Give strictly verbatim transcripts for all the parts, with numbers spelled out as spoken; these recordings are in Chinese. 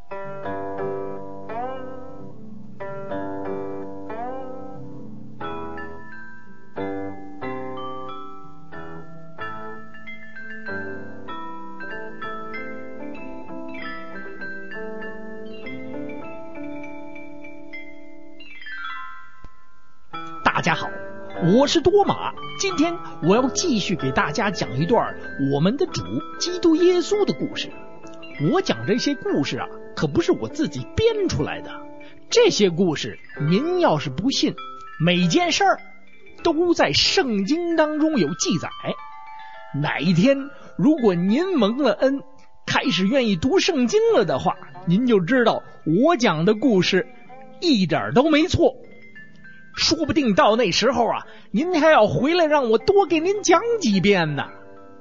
大家好，我是多马。今天我要继续给大家讲一段我们的主基督耶稣的故事。我讲这些故事啊，可不是我自己编出来的。这些故事您要是不信，每件事儿都在圣经当中有记载。哪一天如果您蒙了恩，开始愿意读圣经了的话，您就知道我讲的故事一点都没错。说不定到那时候啊，您还要回来让我多给您讲几遍呢。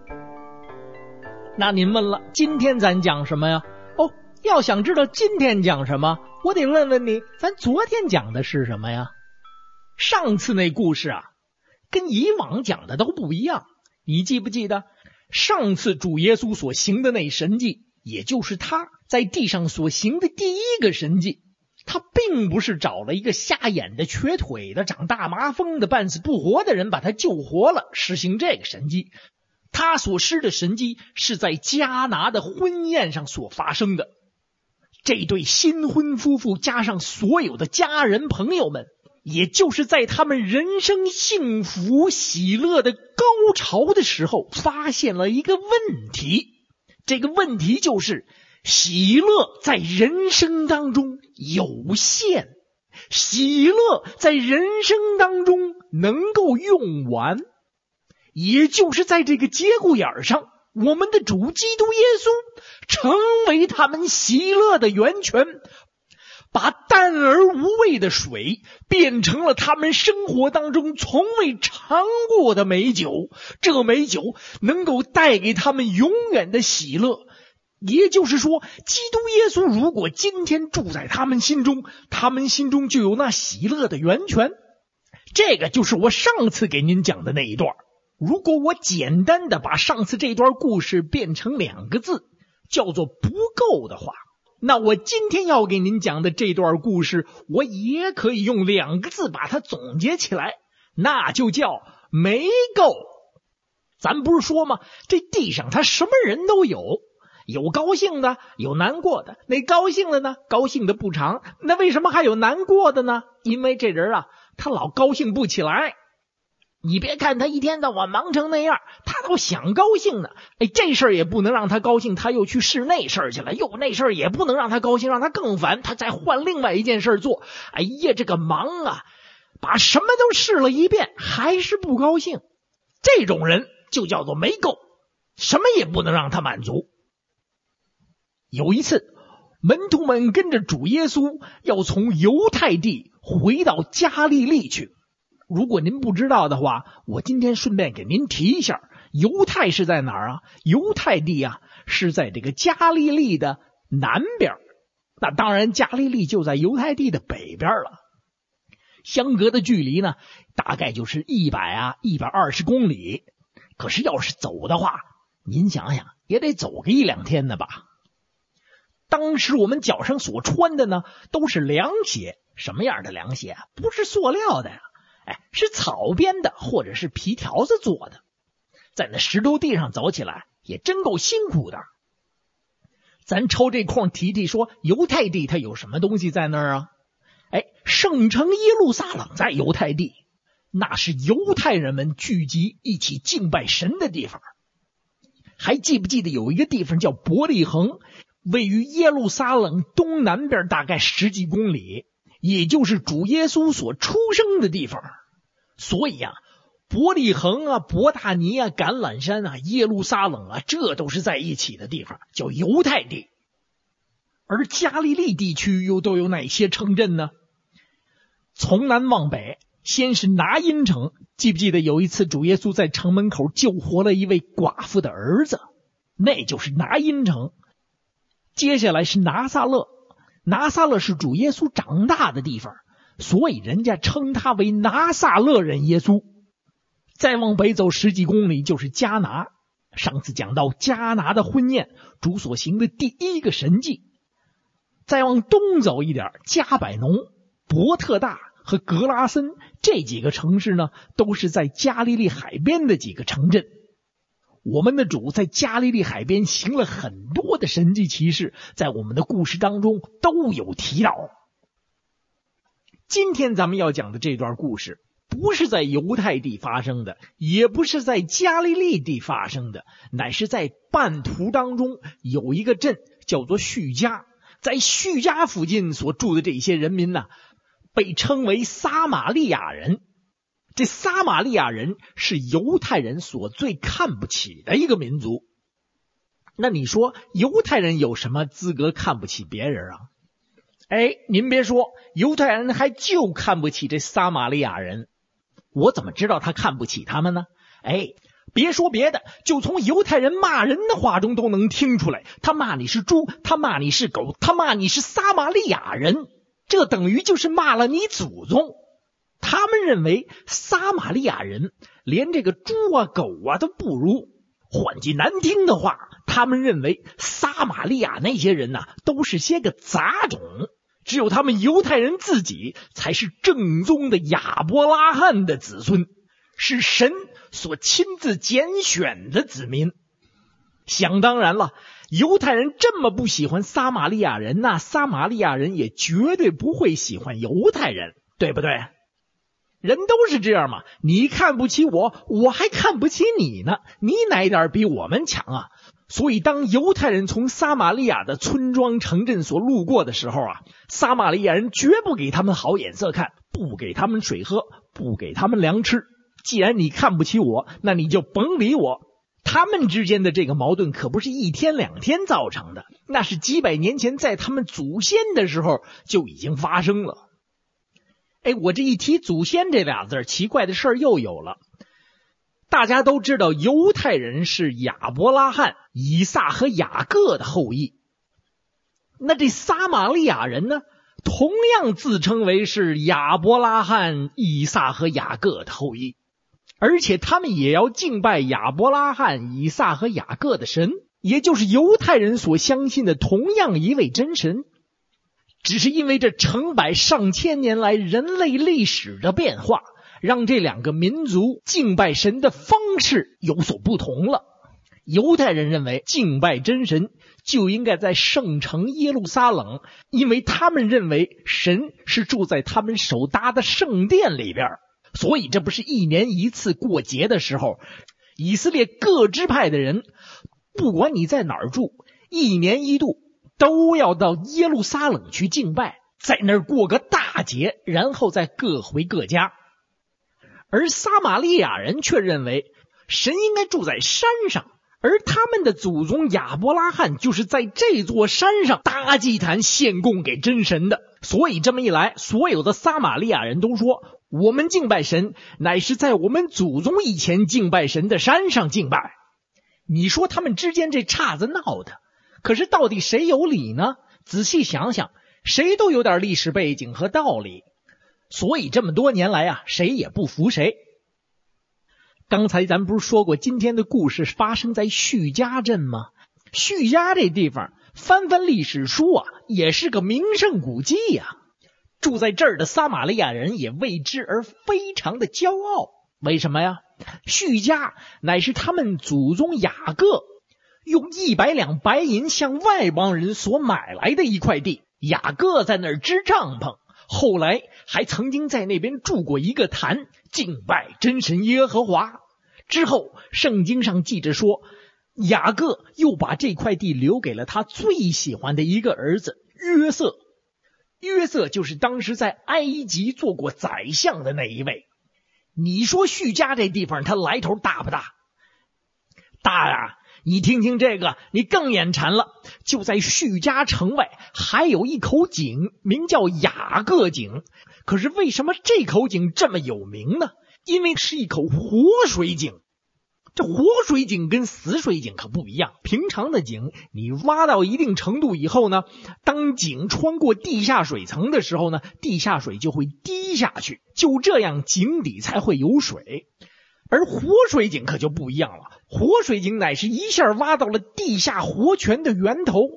那您问了，今天咱讲什么呀？哦，要想知道今天讲什么，我得问问你，咱昨天讲的是什么呀？上次那故事啊，跟以往讲的都不一样。你记不记得上次主耶稣所行的那神迹，也就是他在地上所行的第一个神迹？他并不是找了一个瞎眼的、瘸腿的、长大麻风的、半死不活的人把他救活了，实行这个神迹。他所施的神迹是在迦拿的婚宴上所发生的。这对新婚夫妇加上所有的家人朋友们，也就是在他们人生幸福喜乐的高潮的时候，发现了一个问题。这个问题就是喜乐在人生当中有限，喜乐在人生当中能够用完。也就是在这个节骨眼上，我们的主基督耶稣成为他们喜乐的源泉，把淡而无味的水变成了他们生活当中从未尝过的美酒，这美酒能够带给他们永远的喜乐。也就是说，基督耶稣如果今天住在他们心中，他们心中就有那喜乐的源泉。这个就是我上次给您讲的那一段。如果我简单的把上次这段故事变成两个字，叫做不够的话，那我今天要给您讲的这段故事，我也可以用两个字把它总结起来，那就叫没够。咱不是说吗？这地上他什么人都有，有高兴的，有难过的。那高兴的呢，高兴的不长。那为什么还有难过的呢？因为这人啊，他老高兴不起来。你别看他一天到晚忙成那样，他倒想高兴呢。哎，这事儿也不能让他高兴，他又去试那事儿去了。又那事儿也不能让他高兴，让他更烦，他再换另外一件事做。哎呀，这个忙啊，把什么都试了一遍，还是不高兴。这种人就叫做没够，什么也不能让他满足。有一次，门徒们跟着主耶稣要从犹太地回到加利利去。如果您不知道的话，我今天顺便给您提一下，犹太是在哪儿啊？犹太地啊，是在这个加利利的南边。那当然，加利利就在犹太地的北边了。相隔的距离呢，大概就是一百啊一百二十公里。可是要是走的话，您想想也得走个一两天的吧。当时我们脚上所穿的呢，都是凉鞋。什么样的凉鞋啊？不是塑料的呀，哎，是草编的或者是皮条子做的。在那石头地上走起来也真够辛苦的。咱抽这空提提说，犹太地它有什么东西在那儿啊？哎，圣城耶路撒冷在犹太地，那是犹太人们聚集一起敬拜神的地方。还记不记得有一个地方叫伯利恒，位于耶路撒冷东南边大概十几公里，也就是主耶稣所出生的地方。所以啊，伯利恒啊、伯大尼啊、橄榄山啊、耶路撒冷啊，这都是在一起的地方，叫犹太地。而加利利地区又都有哪些城镇呢？从南往北，先是拿因城。记不记得有一次主耶稣在城门口救活了一位寡妇的儿子，那就是拿因城。接下来是拿撒勒，拿撒勒是主耶稣长大的地方，所以人家称他为拿撒勒人耶稣。再往北走十几公里就是迦拿。上次讲到迦拿的婚宴，主所行的第一个神迹。 再往东走一点，加百农、伯特大和格拉森这几个城市呢，都是在加利利海边的几个城镇。我们的主在加利利海边行了很多的神迹奇事，在我们的故事当中都有提到。今天咱们要讲的这段故事不是在犹太地发生的，也不是在加利利地发生的，乃是在半途当中有一个镇叫做叙加，在叙加附近所住的这些人民呢，被称为撒玛利亚人。这撒玛利亚人是犹太人所最看不起的一个民族。那你说犹太人有什么资格看不起别人啊？哎，您别说，犹太人还就看不起这撒玛利亚人。我怎么知道他看不起他们呢？哎，别说别的，就从犹太人骂人的话中都能听出来，他骂你是猪，他骂你是狗，他骂你是撒玛利亚人，这等于就是骂了你祖宗。他们认为撒玛利亚人连这个猪啊狗啊都不如，换句难听的话，他们认为撒玛利亚那些人啊都是些个杂种，只有他们犹太人自己才是正宗的亚伯拉罕的子孙，是神所亲自拣选的子民。想当然了，犹太人这么不喜欢撒玛利亚人，那撒玛利亚人也绝对不会喜欢犹太人，对不对？人都是这样嘛，你看不起我，我还看不起你呢，你哪点比我们强啊？所以当犹太人从撒玛利亚的村庄城镇所路过的时候啊，撒玛利亚人绝不给他们好眼色看，不给他们水喝，不给他们粮吃。既然你看不起我，那你就甭理我。他们之间的这个矛盾可不是一天两天造成的，那是几百年前在他们祖先的时候就已经发生了。哎，我这一提祖先这俩字，奇怪的事儿又有了。大家都知道犹太人是亚伯拉罕、以撒和雅各的后裔，那这撒玛利亚人呢，同样自称为是亚伯拉罕、以撒和雅各的后裔，而且他们也要敬拜亚伯拉罕、以撒和雅各的神，也就是犹太人所相信的同样一位真神。只是因为这成百上千年来人类历史的变化，让这两个民族敬拜神的方式有所不同了。犹太人认为敬拜真神就应该在圣城耶路撒冷，因为他们认为神是住在他们手搭的圣殿里边，所以这不是一年一次过节的时候，以色列各支派的人，不管你在哪儿住，一年一度都要到耶路撒冷去敬拜，在那儿过个大节，然后再各回各家。而撒玛利亚人却认为神应该住在山上，而他们的祖宗亚伯拉罕就是在这座山上搭祭坛献供给真神的。所以这么一来，所有的撒玛利亚人都说，我们敬拜神乃是在我们祖宗以前敬拜神的山上敬拜。你说他们之间这岔子闹的，可是到底谁有理呢？仔细想想，谁都有点历史背景和道理，所以这么多年来啊，谁也不服谁。刚才咱不是说过今天的故事发生在叙加镇吗？叙加这地方翻翻历史书啊，也是个名胜古迹呀。住在这儿的撒玛利亚人也为之而非常的骄傲。为什么呀？叙加乃是他们祖宗雅各用一百两白银向外邦人所买来的一块地，雅各在那儿支帐篷，后来还曾经在那边筑过一个坛，敬拜真神耶和华。之后圣经上记着说，雅各又把这块地留给了他最喜欢的一个儿子约瑟。约瑟就是当时在埃及做过宰相的那一位。你说叙加这地方它来头大不大？大呀！你听听这个，你更眼馋了。就在叙加城外还有一口井，名叫雅各井。可是为什么这口井这么有名呢？因为是一口活水井。这活水井跟死水井可不一样，平常的井你挖到一定程度以后呢，当井穿过地下水层的时候呢，地下水就会滴下去，就这样井底才会有水。而活水井可就不一样了，活水井乃是一下挖到了地下活泉的源头，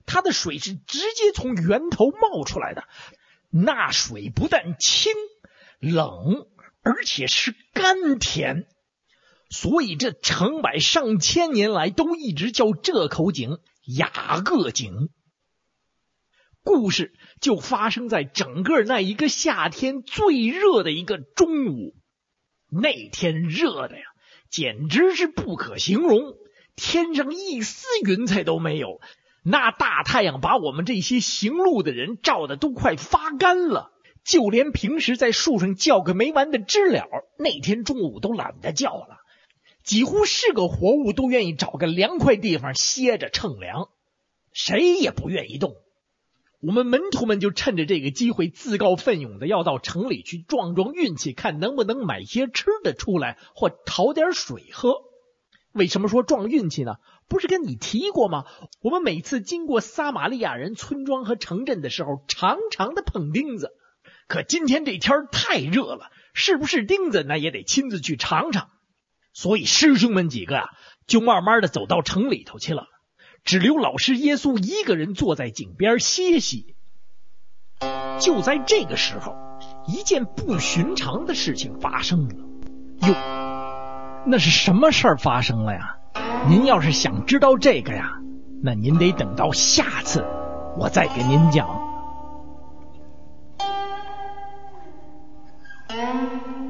它的水是直接从源头冒出来的，那水不但清冷，而且是甘甜，所以这成百上千年来都一直叫这口井雅各井。故事就发生在整个那一个夏天最热的一个中午。那天热的呀，简直是不可形容，天上一丝云彩都没有，那大太阳把我们这些行路的人照得都快发干了，就连平时在树上叫个没完的知了，那天中午都懒得叫了，几乎是个活物都愿意找个凉快地方歇着乘凉，谁也不愿意动。我们门徒们就趁着这个机会自告奋勇的要到城里去撞撞运气，看能不能买些吃的出来，或讨点水喝。为什么说撞运气呢？不是跟你提过吗？我们每次经过撒玛利亚人村庄和城镇的时候，常常的碰钉子。可今天这天太热了，是不是钉子那也得亲自去尝尝。所以师兄们几个啊，就慢慢的走到城里头去了，只留老师耶稣一个人坐在井边歇息。就在这个时候，一件不寻常的事情发生了。哟，那是什么事儿发生了呀？您要是想知道这个呀，那您得等到下次我再给您讲。